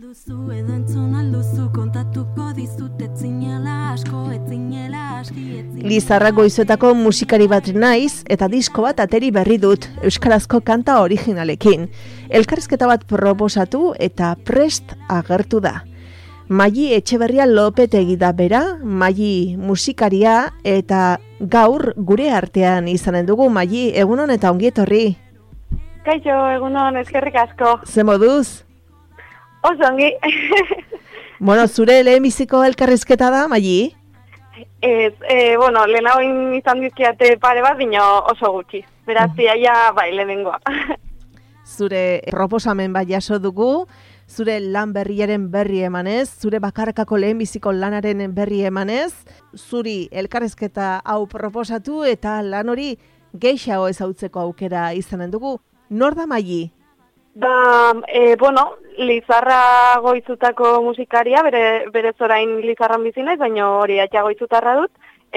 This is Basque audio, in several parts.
Lizarra Goizuetako musikari bat naiz eta disko bat ateri berri dut euskarazko kanta originalekin. Elkarrizketa bat proposatu eta prest agertu da. Maili Etxeberria Lopetegi da bera, Maili musikaria eta gaur gure artean izanen dugu. Maili, egunon eta ongi etorri. Kaixo, egunon, eskerrik asko. Ze moduz? Oso ongi. Bueno, zure lehenbiziko elkarrizketa da, Maili? Bueno, lehenago izan dizkiate pare bat, dino oso gutxi. Beraz, ja, bai, lehenengoa. Zure proposamen bat jaso dugu, zure lan berriaren berri emanez, zure bakarkako lehenbiziko lanaren berri emanez, zuri elkarrizketa hau proposatu eta lan hori gehiago ezautzeko aukera izanen dugu. Nor da Maili? Bueno, Lizarra Goizutako musikaria, berez orain Lizarran bizi naiz, baina hori Atxa Goizutarra dut,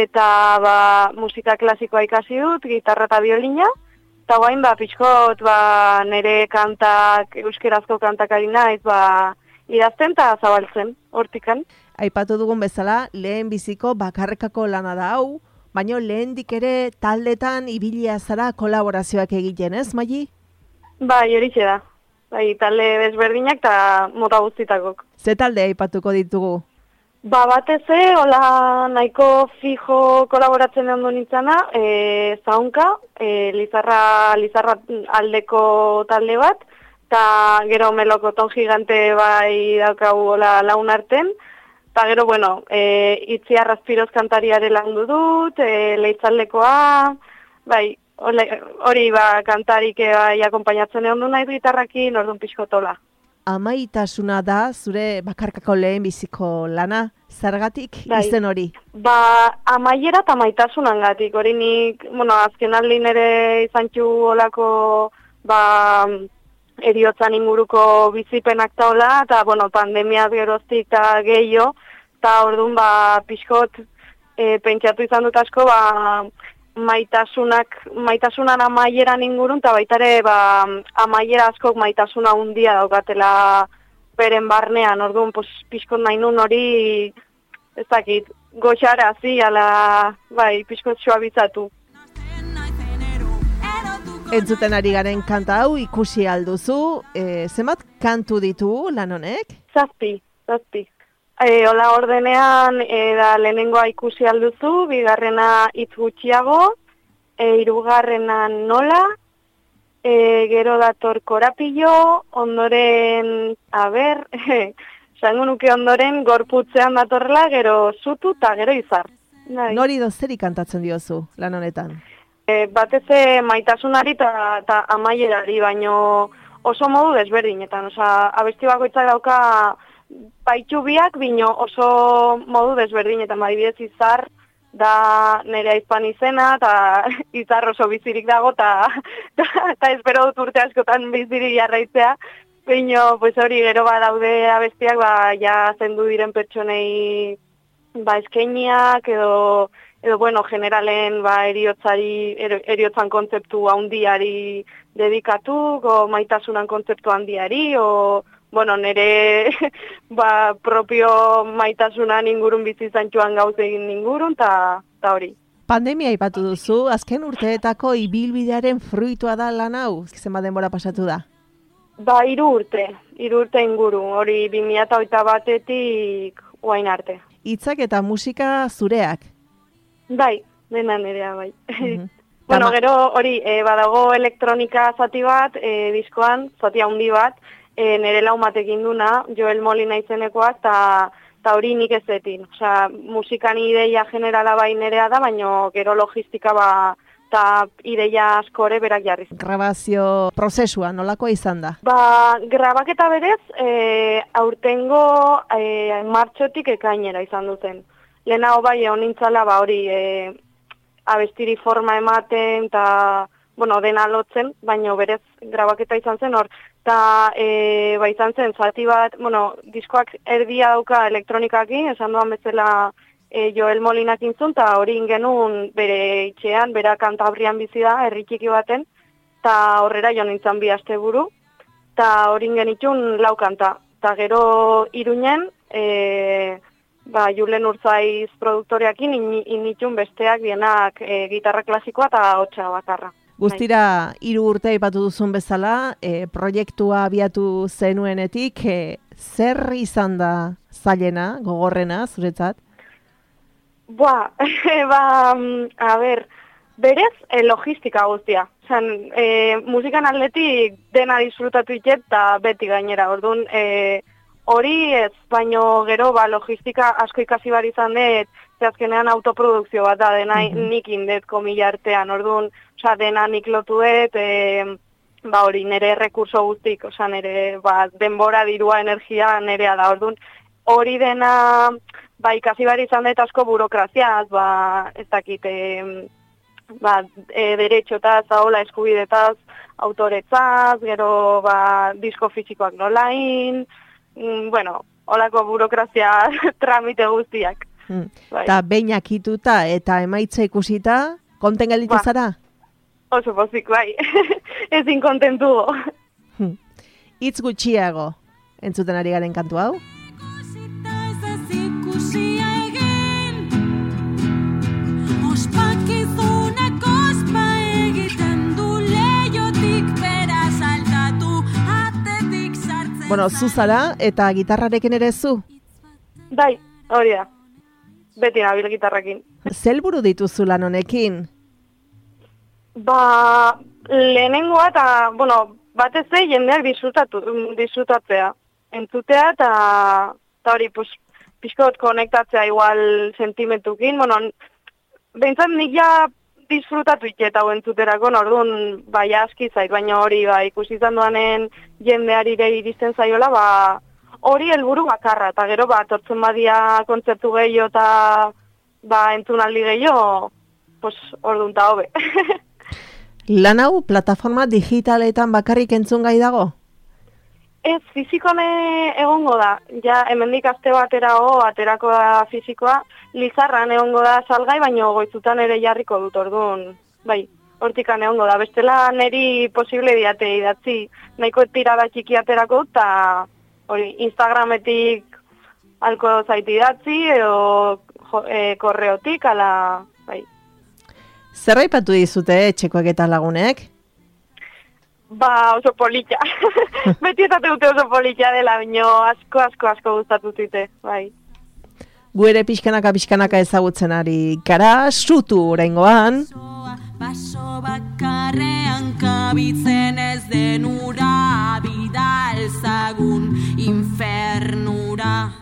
eta musika klasikoa ikasi dut, gitarra eta biolina, eta guain pixkot nire kantak, euskerazko kantak ari naiz, idazten eta zabaltzen, hortikan. Aipatu dugun bezala, lehenbiziko bakarkako lana da hau, baina lehendik ere taldetan ibilia zara kolaborazioak egiten, ez, Maili? Bai, horixe da. Bai, talde desberdinak eta mota guztitakok. Ze talde aipatuko ditugu? Batez hola nahiko fijo kolaboratzen ondo nintzana, Zaunka, Lizarra aldeko talde bat, eta gero Melokoton Gigante bai daukagu hola laun arten, eta gero, bueno, Itziar Azpiroz kantariare landu dut, Leitzaldekoa, bai, hori kantarik akompainatzen egon du nahi gitarrakin, orduan pixkotola. Amaitasuna da zure bakarkako lehenbiziko lana, zergatik izen hori? Amaiera eta amaitasunangatik, hori nik, azken aldin ere izan txu olako, eriotzan inguruko bizipenak taola, eta, pandemiaz geroztik eta gehiago, eta orduan, pixkot, pentsatu izan dut asko, maitasunan amaieran ingurun, eta baita ere amaiera askok maitasuna handia daukatela beren barnean, orduan pixkot nahi nun hori, ez dakit, goxarazi, pixkot suabizatu. Entzuten ari garen kanta hau ikusi alduzu, zenbat kantu ditu lan honek? Zazpi. Hola ordenean, lehenengoa ikusi alduzu, bigarrena hitz gutxiago, hirugarrena nola, gero dator korapillo, ondoren, esango nuke ondoren gorputzean datorrela, gero zutu eta gero izar. Nori dozeri kantatzen diozu lan honetan? Batez maitasunari eta amaierari, baino oso modu desberdinetan. Abesti bakoitzak dauka baitxubiak, bino oso modu desberdinetan, adibidez izar da nire aizpan izena, eta izar oso bizirik dago, eta espero dut urte askotan bizirik jarraitzea, bino hori gero daude abestiak, ja zendu diren pertsonei eskainiak, edo generalen eriotzan kontzeptu handiari dedikatu, maitasunan kontzeptu handiari, nire propio maitasunan ingurun bizizantxuan gauz egin ingurun, eta hori. Pandemia aipatu duzu, azken urteetako ibilbidearen fruitua da lan hau, zenbat denbora pasatu da? 3 urte inguru, hori 2021-etik oain arte. Hitzak eta musika zureak? Bai, dena nerea, bai. Gero hori, badago elektronika zati bat, diskoan, zati handi bat, nire laumatekin duna, Joel Molina izenekoak, eta hori nik ezetin. Musikan ideia generala bai nerea da, baina gero logistika eta ideia askore berak jarriz. Grabazio prozesua nolakoa izan da? Grabaketa berez, aurtengo martxotik ekainera izan duten. Lehenago bai, honintzala hori abestiri forma ematen, eta dena lotzen, baina berez grabaketa izan zen hor. Eta izan zen, zati bat, diskoak erdia dauka elektronikakin, esan duan bezala Joel Molinak intzun, eta hori ingenun bere itxean, bera Kantabrian bizi da, herri txiki baten, eta horrera jo nintzen 2 asteburu, eta hori ingen itxun 4 kanta. Ta gero Iruñen, Julen Urzaiz produktoreakin initun besteak dienak gitarra klasikoa eta ahotsa bakarra. Guztira 3 urte aipatu duzun bezala, proiektua abiatu zenuenetik, zer izan da zailena, gogorrena, zuretzat? Berez, logistika guztia. Musikan aldetik dena disfrutatu iket eta beti gainera. Orduan, hori ez, baino gero logistika asko ikasi bar izan dut, azkenean autoprodukzio bat da, dena nik indet komila artean. Orduan, dena nik lotu dut, hori nire rekurso guztik, nire denbora, dirua, energia nirea da. Orduan, hori dena ikasi bar izan dut asko burokraziaz, ez dakit, derechoetaz, ahola eskubidetaz, autoretzaz, gero disko fisikoak nolain, holako burokrazia tramite guztiak. Eta behin akituta eta emaitza ikusita, konten gelditu zara? Oso pozik, bai. Ezin kontentu. Hitz gutxiago, entzuten ari garen kantu hau? Bueno, zu zara eta gitarrarekin ere zu? Bai, hori da. Beti nabil gitarrakin. Zer helburu dituzu lan honekin? Lehenengoa eta, batez jendeak disfrutatzea. Entzutea eta hori, pixkot konektatzea igual sentimentukin. Behintzat nik ja disfrutatu iketa entzuterako, orduan aski zait, baina hori ikusi izan duanen jendeari iristen zaiola, hori helburu bakarra, eta gero tortzen badia kontzertu gehiago eta entzunaldi gehiago, orduan eta hobe. Lan hau plataforma digitaletan bakarrik entzun gai dago? Ez, fizikone egongo da. Ja, hemendik aste baterago, aterako da fizikoa, Lizarran egongo da salgai, baina goizutan ere jarriko dut, orduan, hortikan egongo da. Bestela neri posible diate idatzi, nahiko tirada txiki aterako, eta Instagrametik alko zaiti idatzi, edo korreotik, ala, Zer aipatu dizute, txekoak eta lagunek? Oso politxa. Beti etate dute oso politxa dela, baina asko gustatu zite, bai. Gu ere pixkanaka ezagutzen ari gara, sutu oraingoan. Baso bakarrean kabitzen ez denura, bidalzagun infernura.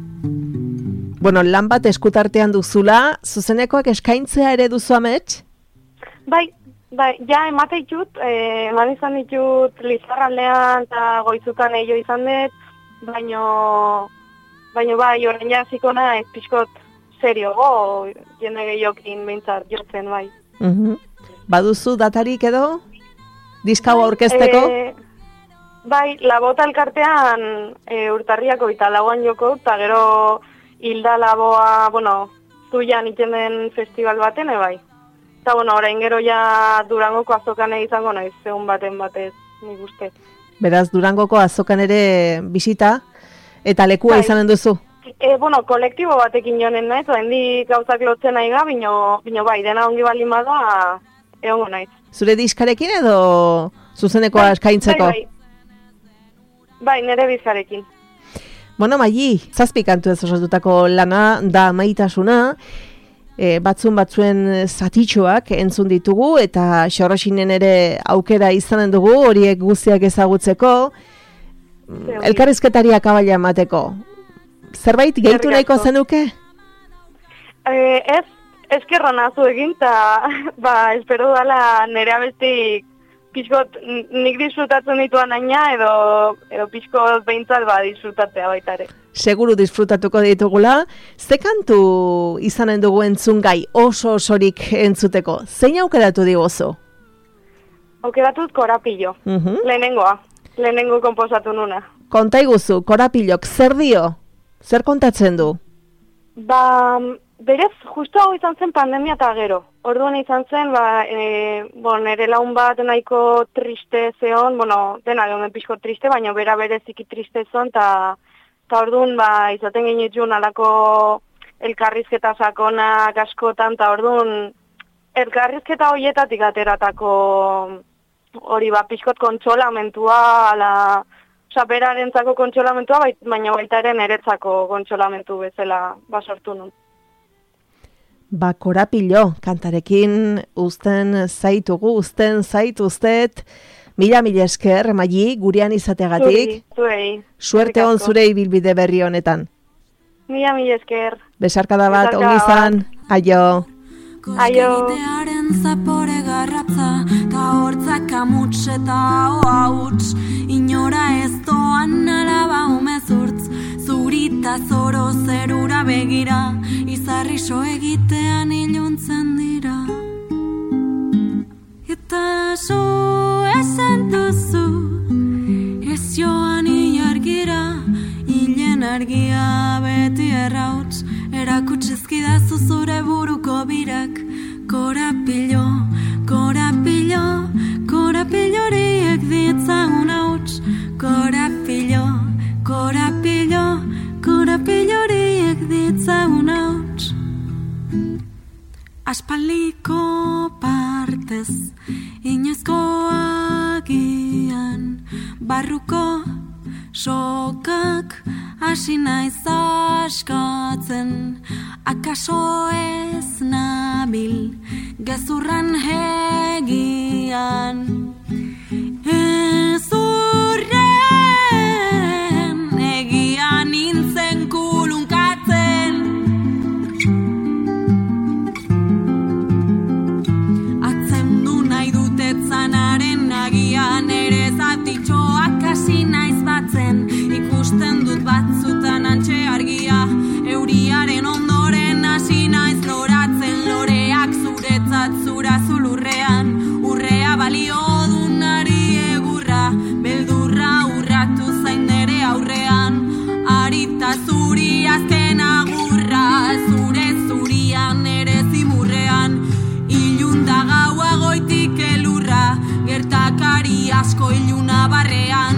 Bueno, lan bat eskutartean duzula, zuzenekoak eskaintzea ere duzu amets? Bai, ja emate ditut, eman izan ditut Lizarraldean eta goizutan eio izan dut, baina horrein jazikona ez pixkot serio, jende gehiokin behintzat jotzen, bai. Baduzu datarik edo? Diskau aurkezteko? Bai, Labota elkartean urtarriako eta lauan joko, eta gero Hilda Laboa, zuian iten den festival baten, bai. Eta, orain gero ja Durangoko azokan izango naiz, egun batez, nik uste. Beraz, Durangoko azokan ere bisita, eta lekua izanen duzu? Kolektibo batekin joanen naiz, hendik gauzak lotzen nahi ga, bino bai, dena ongi baldin bada, egongo naiz. Zure diskarekin edo zuzenekoa eskaintzeko? Bai, nire bizkarekin. Bueno, Maili, 7 kantu ez osatutako lana da Maitasuna, batzuen zatitxoak entzun ditugu eta Xorroxinen ere aukera izanen dugu horiek guztiak ezagutzeko, elkarrizketari akabaila emateko. Zerbait gehitu nahiko zenuke? Ez, eskerra nazu egin, eta espero dala nire abestik pixkot nik disfrutatzen dituan aina edo pixkot behintzat disfrutatzea baitare. Seguru disfrutatuko ditugula. Ze kantu izanen dugu entzungai oso osorik entzuteko? Zein aukeratu diguzu? Aukeratut Korapilo, lehenengo konposatu nuna. Konta iguzu, Korapilok, zer dio? Zer kontatzen du? Berez, justu hau izan zen pandemia eta gero. Orduan izan zen, nire laun bat nahiko triste zeon, dena gehomen pixko triste, baina bera bereziki triste zon, eta orduan izaten genitxun alako elkarrizketa sakonak askotan, eta orduan elkarrizketa horietatik ateratako hori pixkot kontsolamentua, berarentzako kontsolamentua, baina baita ere niretzako kontsolamentu bezala sortu nun. Korapilo, kantarekin uzten zaituztet, mila esker, Maili, gurean izateagatik. Zuei. Suerte on zure ibilbide berri honetan. Mila esker. Besarkada bat, ongi izan, aio. Aio. Egitearen zapore garratza, ta hortzak amuts eta hauts, inora ez doan alaba umezurtz, zurita zoro zerura begira, izarriso egitean iluntzen dira. Eta zu esan duzu, ez joan ilargira, hilen argia beti errautz, erakutsizkidazu zure buruko birak. Korapilo, korapilo, korapiloriek ditzagun hauts. Korapilo, korapilo, korapiloriek ditzagun hauts. Aspaliko partez, inoizkoagian, barruko sokak hasi naiz askatzen, akaso ez nabil gezurran hegian. Ezurren egian nintzen kulunkatzen, atzendu nahi dutetzanaren nagian, ere zatitxoak hasi naiz batzen, ikusten dut batzutan antxe argia, euriaren ondoren hasi naiz loratzen, loreak zuretzat zura zulurrean, urrea balio dunari egurra, beldurra urratu zain nere aurrean, arita zuri azken agurra, zure zurian ere zimurrean, ilunda gaua goitik elurra, gertakari asko iluna barrean.